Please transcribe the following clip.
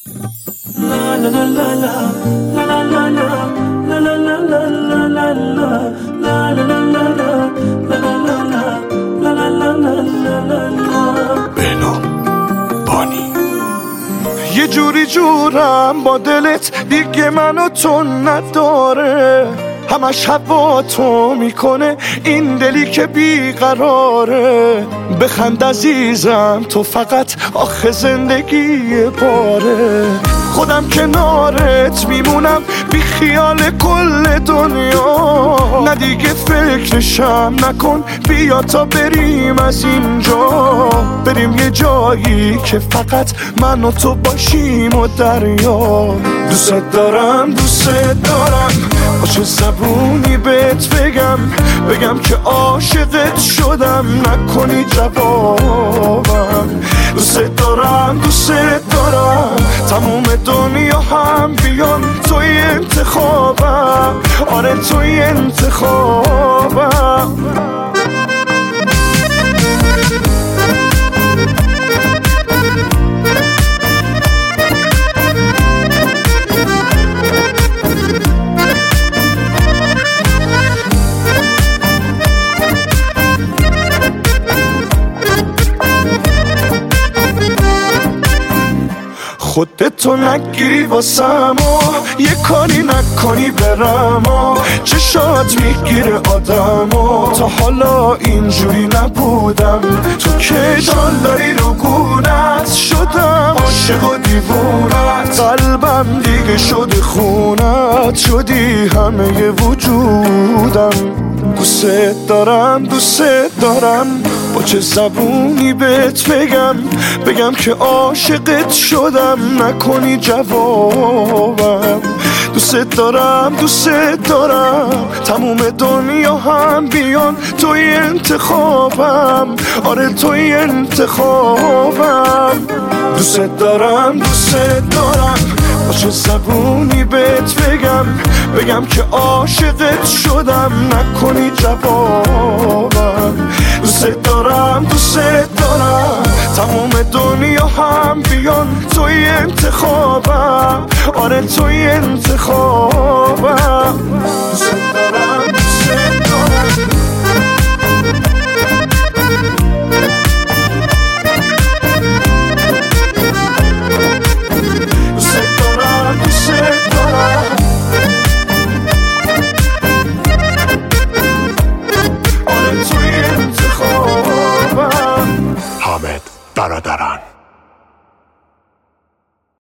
یه جوری جورم با دلت دیگه منو تو نداره، همش هوا تو میکنه این دلی که بیقراره. بخند عزیزم تو فقط آخه زندگی باره، خودم کنارت میمونم بی خیال کل دنیا. نه دیگه فکرشم نکن، بیا تا بریم از اینجا، بریم یه جایی که فقط من و تو باشیم و دریا. دوست دارم دوست دارم، با چه زبونی بهت بگم که عاشقت شدم، نکنی جوابم. دوست دارم تموم دنیا هم بیان توی انتخابم، آره توی انتخابم. خودتو نگیری واسم و یه کاری نکنی برم و چشات میگیره آدم و تا حالا اینجوری نبودم. تو که داری رو گونت شدم، عاشق و دیوونت، قلبم دیگه شده خونت، شدی همه وجودم. دوست دارم با چه زبونی بهت بگم که عاشقت شدم، نکنی جوابم. دوست دارم تموم دنیا هم بیان توی انتخابم، آره توی انتخابم. دوست دارم با چه زبونی بهت بگم که عاشقت شدم، نکنی جوابم. دوست دارم تموم دنیا هم بیان توی انتخابم، آره توی انتخابم. دوست دارم